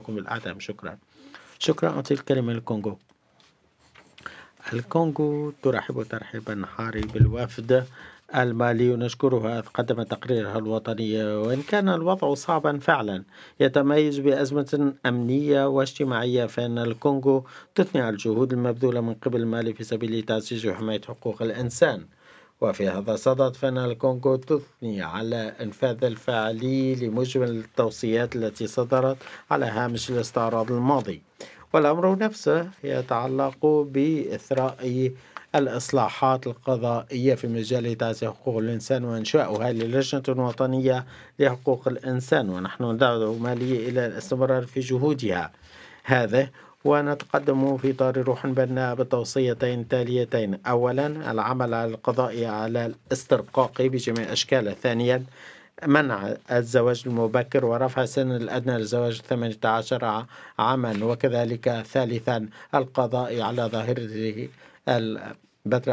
تقوم بالأعدام. شكرا. شكرا. أعطي الكلمة للكونغو. الكونغو ترحب ترحيبا حاري بالوفد المالي ونشكرها قدم تقريرها الوطني، وإن كان الوضع صعبا فعلا يتميز بأزمة أمنية واجتماعية، فإن الكونغو تثني على الجهود المبذولة من قبل مالي في سبيل تعزيز وحماية حقوق الإنسان. وفي هذا الصدد فإن الكونغو تثني على إنفاذ الفعلي لمجمل التوصيات التي صدرت على هامش الاستعراض الماضي، والأمر نفسه يتعلق بإثراء الإصلاحات القضائية في مجال تعزيز حقوق الإنسان وإنشاؤها للجنة وطنية لحقوق الإنسان، ونحن ندعو مالية إلى الاستمرار في جهودها هذا. ونتقدم في إطار روح بناء بالتوصيتين تاليتين: أولا، العمل على القضاء على الاسترقاق بجميع أشكاله. ثانيا، منع الزواج المبكر ورفع سن الأدنى للزواج 18 عاما. وكذلك ثالثا، القضاء على ظاهرة البتراء